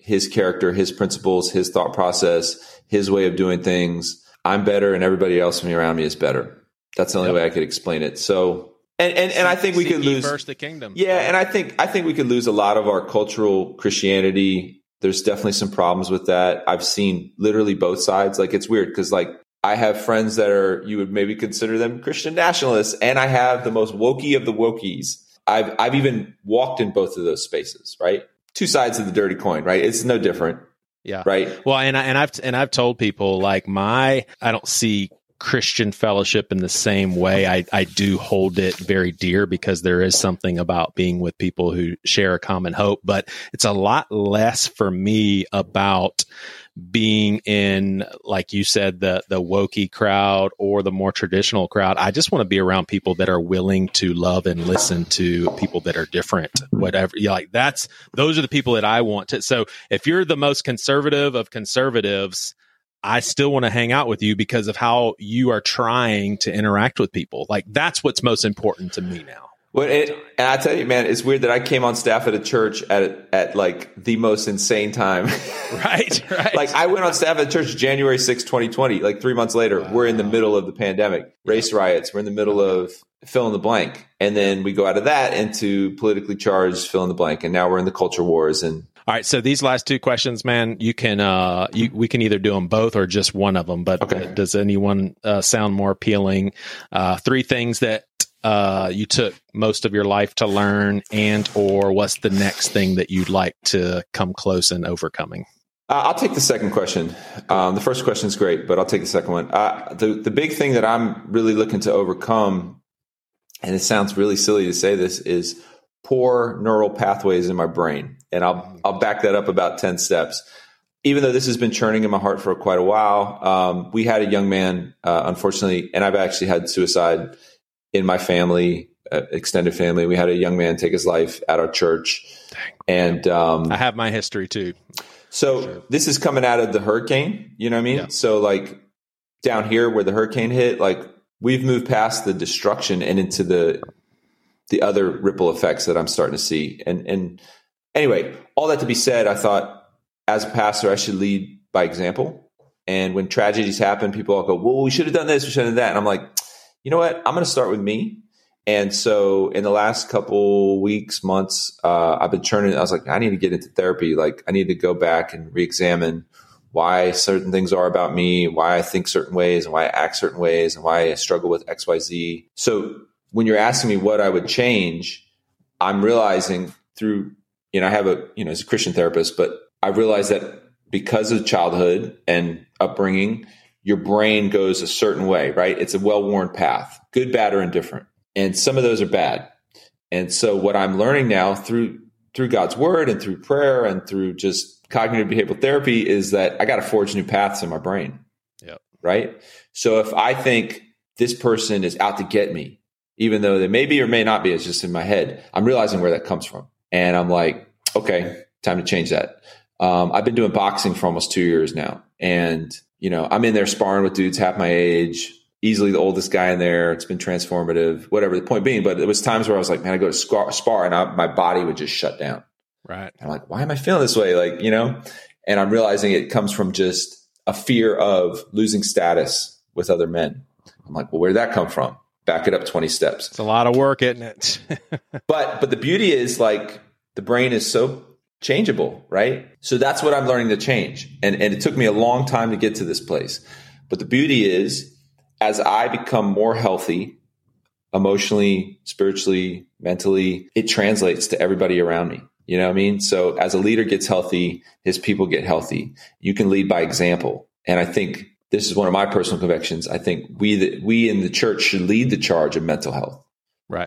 his character, his principles, his thought process, his way of doing things, I'm better and everybody else around me is better. That's the only way I could explain it. So, and I think we could lose first the kingdom. Yeah. And I think we could lose a lot of our cultural Christianity. There's definitely some problems with that. I've seen literally both sides. Like, it's weird because like I have friends that you would maybe consider them Christian nationalists, and I have the most wokey of the wokies. I've even walked in both of those spaces, right? Two sides of the dirty coin, right? It's no different. Yeah. Right. Well, and I've told people like I don't see Christian fellowship in the same way. I do hold it very dear because there is something about being with people who share a common hope, but it's a lot less for me about being in, like you said, the wokey crowd or the more traditional crowd. I just want to be around people that are willing to love and listen to people that are different, whatever. Yeah, like those are the people that I want to. So if you're the most conservative of conservatives, I still want to hang out with you because of how you are trying to interact with people. Like, that's what's most important to me now. Well, and I tell you, man, it's weird that I came on staff at a church at like the most insane time. Right. Like, I went on staff at a church January 6, 2020. Like 3 months later, we're in the middle of the pandemic, race riots. We're in the middle of fill in the blank. And then we go out of that into politically charged fill in the blank. And now we're in the culture wars. And all right. So these last two questions, man, you can, we can either do them both or just one of them, but does anyone sound more appealing? 3 things that you took most of your life to learn, and or what's the next thing that you'd like to come close in overcoming? I'll take the second question. The first question is great, but I'll take the second one. The big thing that I'm really looking to overcome, and it sounds really silly to say this, is poor neural pathways in my brain. And I'll back that up about 10 steps. Even though this has been churning in my heart for quite a while, we had a young man, unfortunately, and I've actually had suicide in my family, extended family. We had a young man take his life at our church. And I have my history too. So this is coming out of the hurricane, you know what I mean? Yeah. So like down here where the hurricane hit, like we've moved past the destruction and into the other ripple effects that I'm starting to see. And anyway, all that to be said, I thought as a pastor, I should lead by example. And when tragedies happen, people all go, well, we should have done this, we should have done that. And I'm like, you know what? I'm going to start with me. And so in the last couple weeks, months, I've been churning. I was like, I need to get into therapy. Like, I need to go back and reexamine why certain things are about me, why I think certain ways and why I act certain ways and why I struggle with X, Y, Z. So when you're asking me what I would change, I'm realizing through, I have as a Christian therapist, but I realized that because of childhood and upbringing, your brain goes a certain way, right? It's a well-worn path, good, bad, or indifferent. And some of those are bad. And so what I'm learning now through God's word and through prayer and through just cognitive behavioral therapy is that I got to forge new paths in my brain. Yep. Right. So if I think this person is out to get me, even though they may be or may not be, it's just in my head, I'm realizing where that comes from. And I'm like, okay, time to change that. I've been doing boxing for almost 2 years now. And, I'm in there sparring with dudes half my age, easily the oldest guy in there. It's been transformative, whatever the point being. But it was times where I was like, man, I go to spar and my body would just shut down. Right. I'm like, why am I feeling this way? And I'm realizing it comes from just a fear of losing status with other men. I'm like, well, where did that come from? Back it up 20 steps. It's a lot of work, isn't it? But the beauty is like the brain is so changeable, right? So that's what I'm learning to change. And it took me a long time to get to this place. But the beauty is as I become more healthy, emotionally, spiritually, mentally, it translates to everybody around me. You know what I mean? So as a leader gets healthy, his people get healthy. You can lead by example. And I think this is one of my personal convictions. I think we in the church should lead the charge of mental health. Right.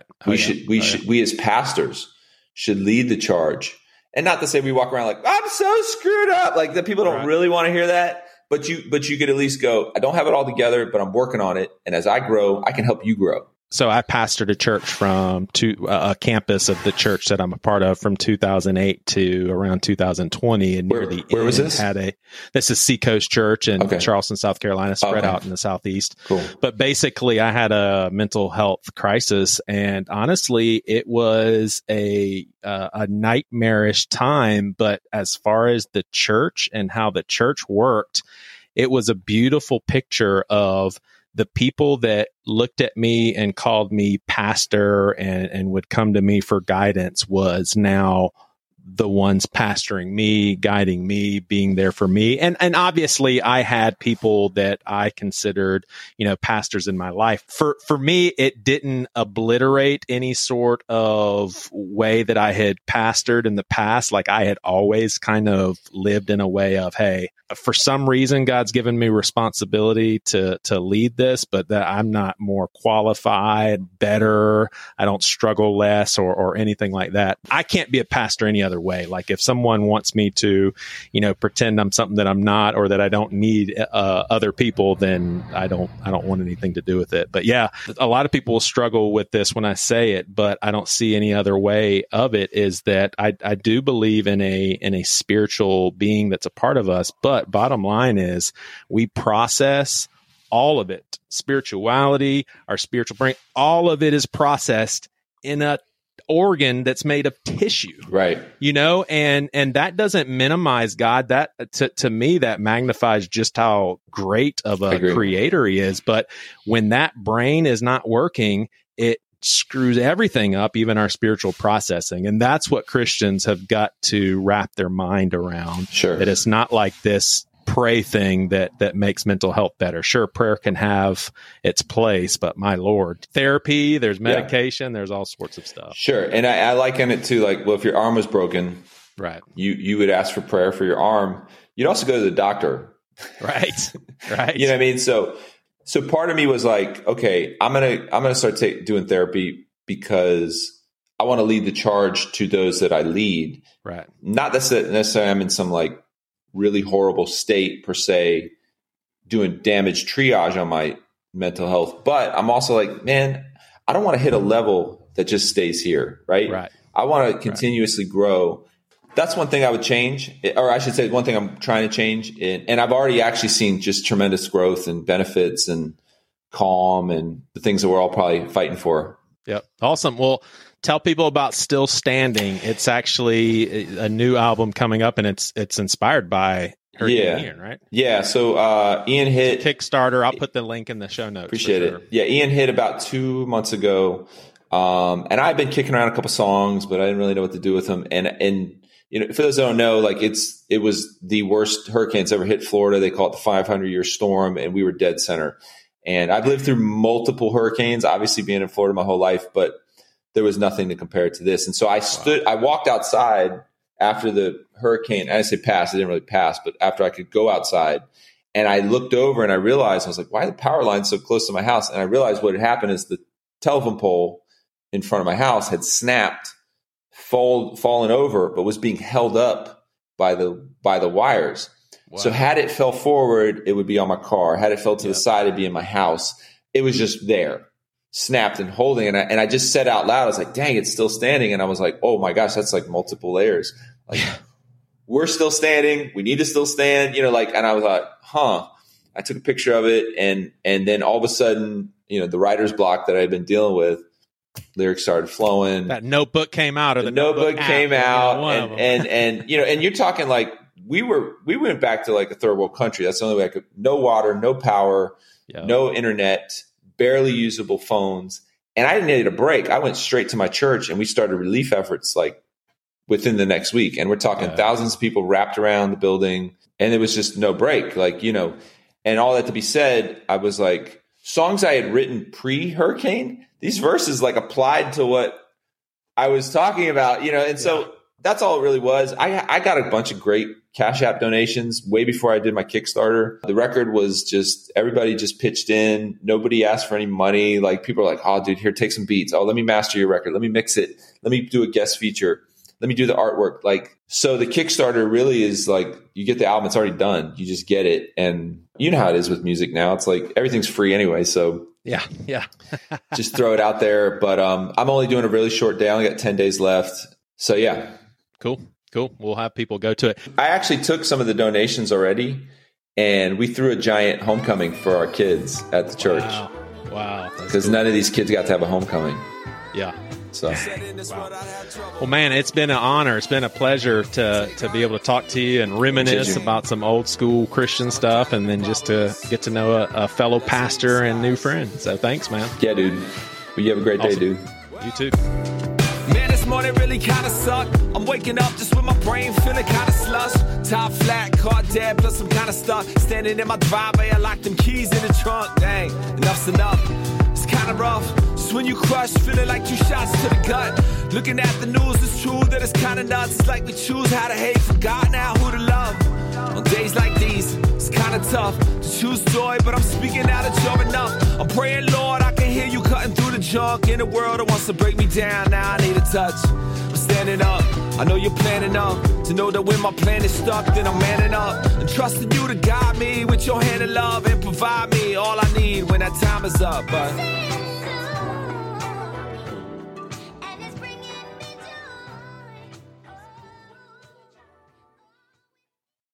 We as pastors should lead the charge. And not to say we walk around like, I'm so screwed up. Like the people don't really want to hear that. But you could at least go, I don't have it all together, but I'm working on it. And as I grow, I can help you grow. So I pastored a church from a campus of the church that I'm a part of from 2008 to around 2020. And where was this? This is Seacoast Church in Charleston, South Carolina, spread out in the Southeast. Cool. But basically I had a mental health crisis, and honestly, it was a nightmarish time. But as far as the church and how the church worked, it was a beautiful picture of the people that looked at me and called me pastor and would come to me for guidance was now the ones pastoring me, guiding me, being there for me. And obviously I had people that I considered, pastors in my life. For me, it didn't obliterate any sort of way that I had pastored in the past. Like I had always kind of lived in a way of, hey, for some reason, God's given me responsibility to lead this, but that I'm not more qualified, better. I don't struggle less or anything like that. I can't be a pastor any other way. Like if someone wants me to, pretend I'm something that I'm not, or that I don't need other people, then I don't want anything to do with it. But yeah, a lot of people will struggle with this when I say it, but I don't see any other way of it. Is that I do believe in a spiritual being that's a part of us, but bottom line is we process all of it. Spirituality, our spiritual brain, all of it is processed in a organ that's made of tissue. Right. And that doesn't minimize God. That to me, that magnifies just how great of a creator he is. But when that brain is not working, it screws everything up, even our spiritual processing. And that's what Christians have got to wrap their mind around. Sure. That it's not like this pray thing that makes mental health better. Sure, prayer can have its place, but my Lord, therapy, there's medication, there's all sorts of stuff. Sure. And I liken it to like, well, if your arm was broken, right, you would ask for prayer for your arm. You'd also go to the doctor. Right. Right. You know what I mean? So part of me was like, okay, I'm gonna start doing therapy because I want to lead the charge to those that I lead. Right. Not that necessarily I'm in some like really horrible state per se, doing damage triage on my mental health, but I'm also like, man, I don't want to hit a level that just stays here. Right. Right. I want to continuously grow. That's one thing I would change, or I should say one thing I'm trying to change. And I've already actually seen just tremendous growth and benefits and calm and the things that we're all probably fighting for. Yep. Awesome. Well, tell people about Still Standing. It's actually a new album coming up, and it's inspired by Hurricane Ian, right? Yeah. So Ian hit Kickstarter. I'll put the link in the show notes. Appreciate it. Yeah. Ian hit about 2 months ago. And I've been kicking around a couple songs, but I didn't really know what to do with them. And for those that don't know, like it was the worst hurricane that's ever hit Florida. They call it the 500-year storm, and we were dead center. And I've lived through multiple hurricanes, obviously being in Florida my whole life, but there was nothing to compare it to this. And so I walked outside after the hurricane. I say pass, it didn't really pass, but after I could go outside, and I looked over and I realized, I was like, why are the power lines so close to my house? And I realized what had happened is the telephone pole in front of my house had snapped, fallen over, but was being held up by the wires. Wow. So had it fell forward, it would be on my car. Had it fell to the side, it'd be in my house. It was just there, snapped and holding. And I just said out loud, I was like, dang, it's still standing. And I was like, oh my gosh, that's like multiple layers. Like we're still standing. We need to still stand, and I was like, I took a picture of it. And then all of a sudden, the writer's block that I'd been dealing with, lyrics started flowing. That notebook came out, or the notebook came out, and you're talking like we went back to like a third world country. That's the only way I could. No water, no power, no internet, barely usable phones, and I needed a break. I went straight to my church, and we started relief efforts like within the next week. And we're talking thousands of people wrapped around the building, and it was just no break. And all that to be said, I was like, songs I had written pre-hurricane, these verses like applied to what I was talking about, and so that's all it really was. I got a bunch of great Cash App donations way before I did my Kickstarter. The record was just, everybody just pitched in. Nobody asked for any money. Like people are like, oh dude, here, take some beats. Oh, let me master your record. Let me mix it. Let me do a guest feature. Let me do the artwork. So the Kickstarter really is like, you get the album, it's already done. You just get it. And you know how it is with music now. It's like everything's free anyway. So Yeah. Just throw it out there. But I'm only doing a really short day. I only got 10 days left. So yeah. Cool. We'll have people go to it. I actually took some of the donations already, and we threw a giant homecoming for our kids at the church. Wow. Because cool. None of these kids got to have a homecoming. Yeah. So, wow. Well, man, it's been an honor. It's been a pleasure to be able to talk to you and reminisce about some old school Christian stuff, and then just to get to know a fellow pastor and new friend. So thanks, man. Yeah, dude. Well, you have a great day, dude. You too. Man, this morning really kind of sucked. I'm waking up just with my brain feeling kind of slush. Top flat, car dead, plus I'm kind of stuck. Standing in my driveway, I locked them keys in the trunk. Dang, enough's enough. It's kind of rough. Just when you crush, feeling like 2 shots to the gut. Looking at the news, it's true that it's kind of nuts. It's like we choose how to hate, forgot now who to love. On days like these, it's kind of tough to choose joy, but I'm speaking out of joy enough. I'm praying, Lord, I can hear you cutting through the junk in a world that wants to break me down. Now I need a touch. I'm standing up. I know you're planning up to know that when my plan is stuck, then I'm manning up and trusting you to guide me with your hand of love and provide me all I need when that time is up. But